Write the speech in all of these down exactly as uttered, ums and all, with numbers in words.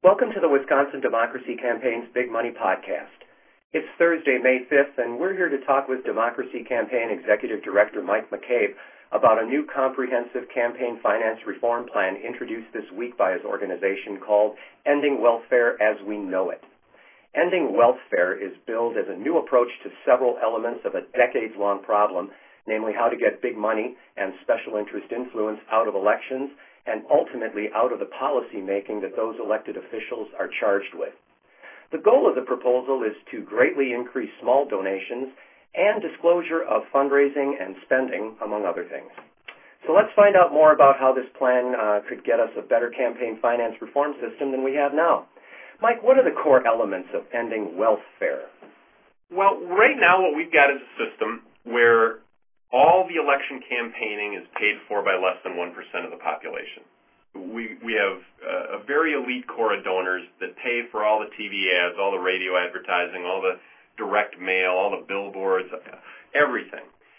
Welcome to the Wisconsin Democracy Campaign's Big Money Podcast. It's Thursday, May fifth, and we're here to talk with Democracy Campaign Executive Director Mike McCabe about a new comprehensive campaign finance reform plan introduced this week by his organization called Ending Welfare as We Know It. Ending welfare is billed as a new approach to several elements of a decades-long problem, namely how to get big money and special interest influence out of elections and ultimately out of the policy making that those elected officials are charged with. The goal of the proposal is to greatly increase small donations and disclosure of fundraising and spending, among other things. So let's find out more about how this plan uh, could get us a better campaign finance reform system than we have now. Mike, what are the core elements of ending welfare? Well, right now what we've got is a system where all the election campaigning is paid for by less than one percent of the population. We we have uh, a very elite core of donors that pay for all the T V ads, all the radio advertising, all the direct mail, all the billboards, everything.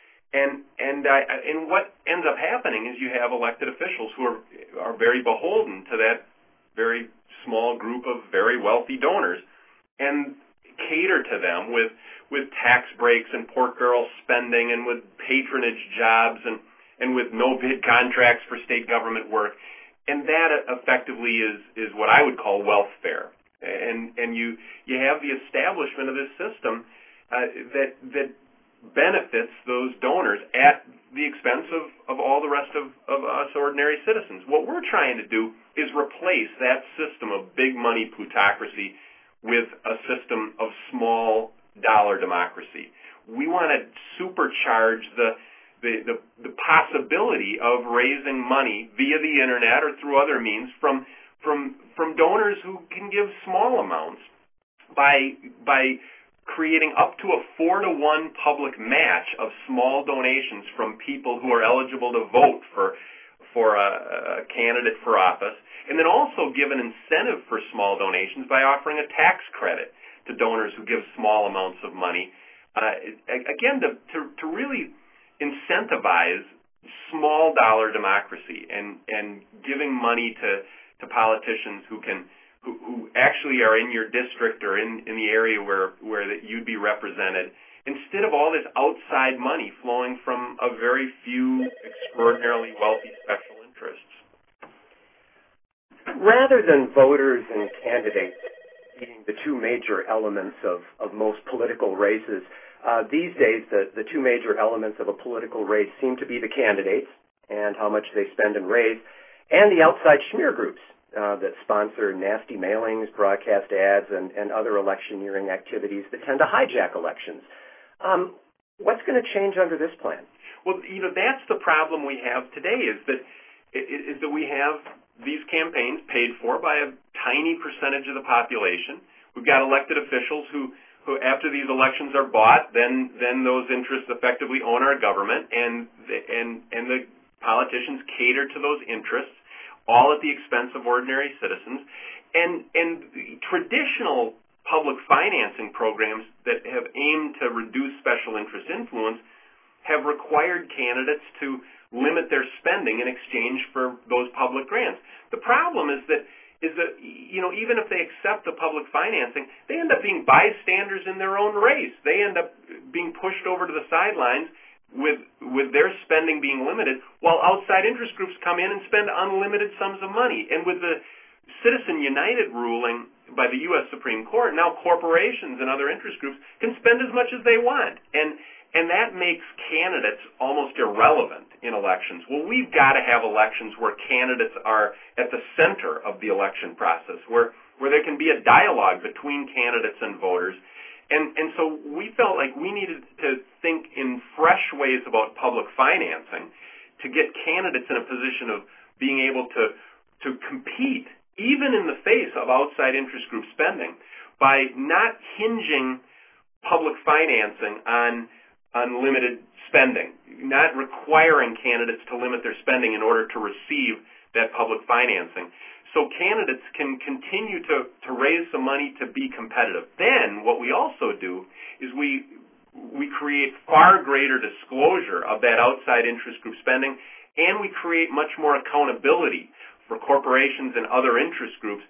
And and uh, and what ends up happening is you have elected officials who are are very beholden to that very small group of very wealthy donors and cater to them with with tax breaks and pork barrel spending and with patronage jobs and, and with no-bid contracts for state government work. And that effectively is, is what I would call welfare. And and you you have the establishment of this system uh, that that benefits those donors at the expense of, of all the rest of, of us ordinary citizens. What we're trying to do is replace that system of big money plutocracy with a system of small dollar democracy. We want to supercharge the, the the the possibility of raising money via the internet or through other means from from from donors who can give small amounts by by creating up to a four to one public match of small donations from people who are eligible to vote for for a, a candidate for office, and then also give an incentive for small donations by offering a tax credit to donors who give small amounts of money. Uh, again, to, to, to really incentivize small dollar democracy and, and giving money to, to politicians who can who, who actually are in your district or in, in the area where, where that you'd be represented, instead of all this outside money flowing from a very few extraordinarily wealthy special interests. Rather than voters and candidates being the two major elements of, of most political races, uh, these days the, the two major elements of a political race seem to be the candidates and how much they spend and raise, and the outside schmear groups uh, that sponsor nasty mailings, broadcast ads, and, and other electioneering activities that tend to hijack elections. Um, what's going to change under this plan? Well, you know, that's the problem we have today is that is that we have these campaigns paid for by a tiny percentage of the population. We've got elected officials who, who after these elections are bought, then then those interests effectively own our government, and the, and and the politicians cater to those interests, all at the expense of ordinary citizens. And and traditional public financing programs that have aimed to reduce special interest influence have required candidates to limit their spending in exchange for those public grants. The problem is that is that you know even if they accept the public financing, they end up being bystanders in their own race. They end up being pushed over to the sidelines with with their spending being limited, while outside interest groups come in and spend unlimited sums of money. And with the Citizen United ruling by the U S Supreme Court, now corporations and other interest groups can spend as much as they want. And And that makes candidates almost irrelevant in elections. Well, we've got to have elections where candidates are at the center of the election process, where, where there can be a dialogue between candidates and voters. And, and so we felt like we needed to think in fresh ways about public financing to get candidates in a position of being able to, to compete, even in the face of outside interest group spending, by not hinging public financing on unlimited spending, not requiring candidates to limit their spending in order to receive that public financing. So candidates can continue to, to raise some money to be competitive. Then what we also do is we we create far greater disclosure of that outside interest group spending, and we create much more accountability for corporations and other interest groups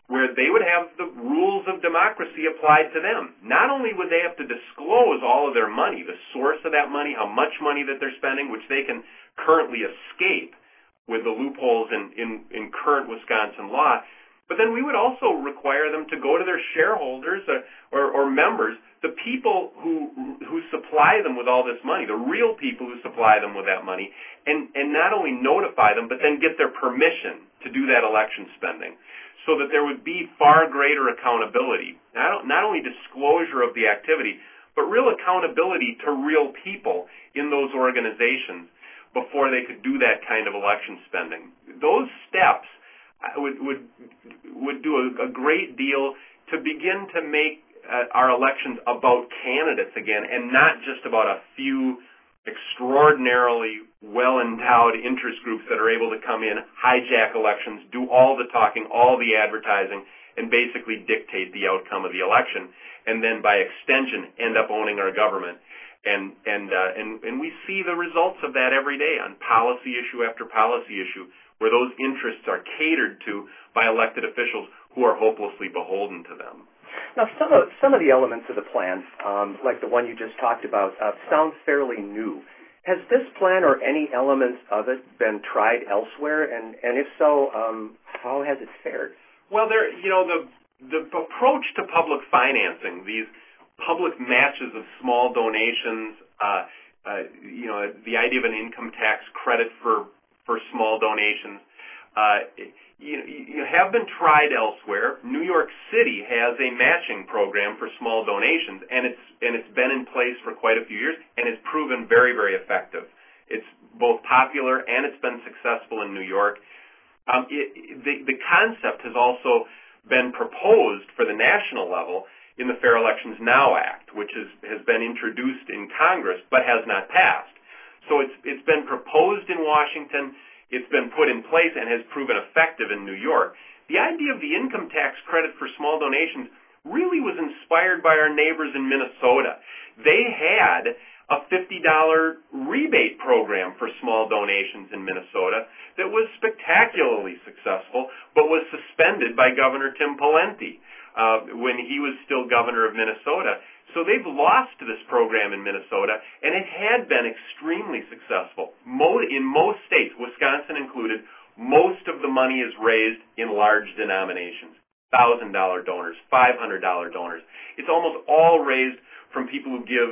where they would have the rules of democracy applied to them. Not only would they have to disclose all of their money, the source of that money, how much money that they're spending, which they can currently escape with the loopholes in, in, in current Wisconsin law, but then we would also require them to go to their shareholders or, or, or members, the people who who supply them with all this money, the real people who supply them with that money, and, and not only notify them, but then get their permission to do that election spending, so that there would be far greater accountability, not, not only disclosure of the activity, but real accountability to real people in those organizations before they could do that kind of election spending. Those steps would would would do a, a great deal to begin to make uh, our elections about candidates again, and not just about a few extraordinarily well-endowed interest groups that are able to come in, hijack elections, do all the talking, all the advertising, and basically dictate the outcome of the election, and then by extension end up owning our government. And and uh, and and we see the results of that every day on policy issue after policy issue, where those interests are catered to by elected officials who are hopelessly beholden to them. Now, some of some of the elements of the plan, um, like the one you just talked about, uh, sound fairly new. Has this plan or any elements of it been tried elsewhere? And, and if so, um, how has it fared? Well, there, you know, the the approach to public financing, these public matches of small donations, uh, uh, you know, the idea of an income tax credit for for small donations, uh, you, you have been tried elsewhere. New York City has a matching program for small donations, and it's and it's been in place for quite a few years, and it's proven very, very effective. It's both popular and it's been successful in New York. Um, it, the, the concept has also been proposed for the national level in the Fair Elections Now Act, which is, has been introduced in Congress but has not passed. So it's it's been proposed in Washington, it's been put in place, and has proven effective in New York. The idea of the income tax credit for small donations really was inspired by our neighbors in Minnesota. They had a fifty dollars rebate program for small donations in Minnesota that was spectacularly successful, but was suspended by Governor Tim Pawlenty uh, when he was still governor of Minnesota. So they've lost this program in Minnesota, and it had been extremely successful. Mo- in most states, Wisconsin included, most of the money is raised in large denominations, one thousand dollars donors, five hundred dollars donors. It's almost all raised from people who give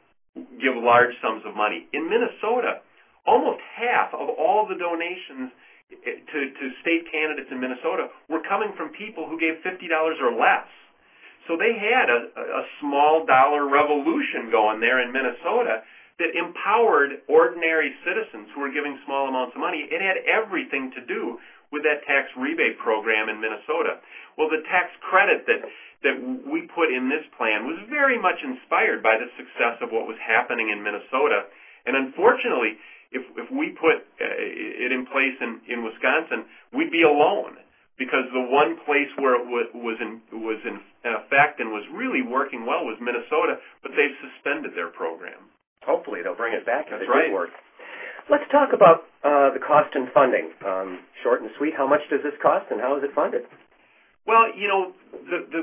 give large sums of money. In Minnesota, almost half of all the donations to, to state candidates in Minnesota were coming from people who gave fifty dollars or less. So they had a, a small dollar revolution going there in Minnesota that empowered ordinary citizens who were giving small amounts of money. It had everything to do with that tax rebate program in Minnesota. Well, the tax credit that that we put in this plan was very much inspired by the success of what was happening in Minnesota. And unfortunately, if if we put uh, it in place in, in Wisconsin, we'd be alone, because the one place where it was, was in was in effect and was really working well was Minnesota, but they've suspended their program. Hopefully they'll bring it back if That's it right. did work. Let's talk about uh, the cost and funding. Um, short and sweet, how much does this cost and how is it funded? Well, you know, the the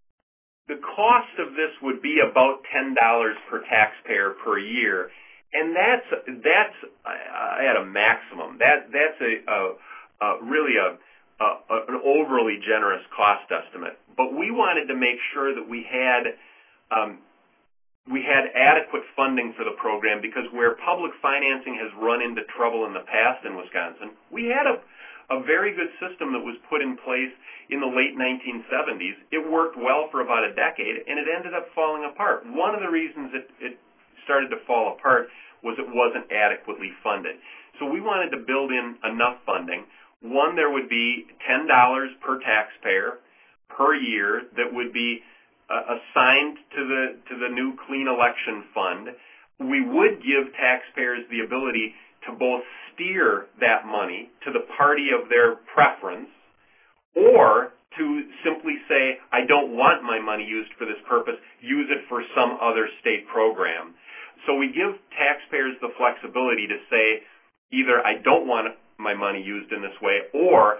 the cost of this would be about ten dollars per taxpayer per year, and that's that's uh, at a maximum. That that's a, a, a really a, a an overly generous cost estimate. But we wanted to make sure that we had um, we had adequate funding for the program, because where public financing has run into trouble in the past in Wisconsin, we had a a very good system that was put in place in the late nineteen seventies. It worked well for about a decade, and it ended up falling apart. One of the reasons it, it started to fall apart was it wasn't adequately funded. So we wanted to build in enough funding. One, there would be ten dollars per taxpayer per year that would be uh, assigned to the to the new Clean Election Fund. We would give taxpayers the ability to both steer that money to the party of their preference, or to simply say, I don't want my money used for this purpose, use it for some other state program. So we give taxpayers the flexibility to say, either I don't want my money used in this way, or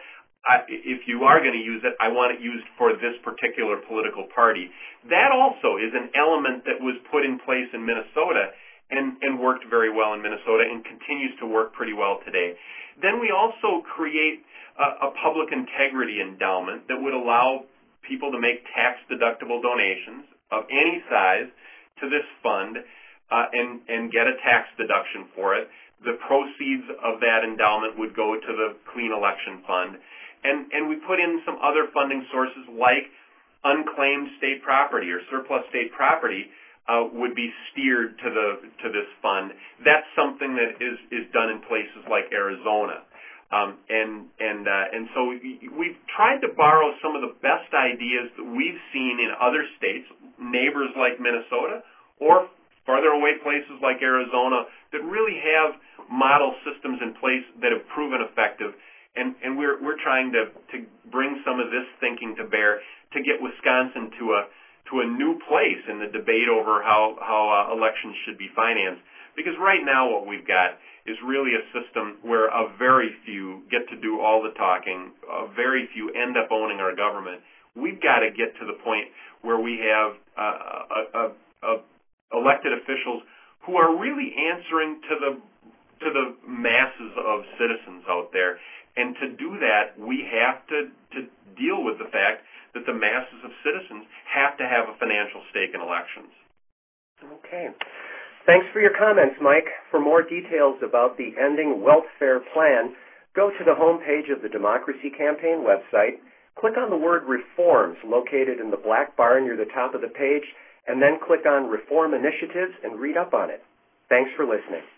I, if you are going to use it, I want it used for this particular political party. That also is an element that was put in place in Minnesota and, and worked very well in Minnesota and continues to work pretty well today. Then we also create a, a public integrity endowment that would allow people to make tax-deductible donations of any size to this fund uh, and, and get a tax deduction for it. The proceeds of that endowment would go to the Clean Election Fund. And, and we put in some other funding sources like unclaimed state property or surplus state property uh, would be steered to the to this fund. That's something that is, is done in places like Arizona. Um, and and uh, and so we've tried to borrow some of the best ideas that we've seen in other states, neighbors like Minnesota, or farther away places like Arizona that really have model systems in place that have proven effective. And, and we're we're trying to, to bring some of this thinking to bear to get Wisconsin to a to a new place in the debate over how how uh, elections should be financed. Because right now what we've got is really a system where a very few get to do all the talking, a very few end up owning our government. We've got to get to the point where we have uh, a, a, a elected officials who are really answering to the to the masses of citizens out there. And to do that, we have to, to deal with the fact that the masses of citizens have to have a financial stake in elections. Okay. Thanks for your comments, Mike. For more details about the Ending Welfare Plan, go to the homepage of the Democracy Campaign website, click on the word Reforms located in the black bar near the top of the page, and then click on Reform Initiatives and read up on it. Thanks for listening.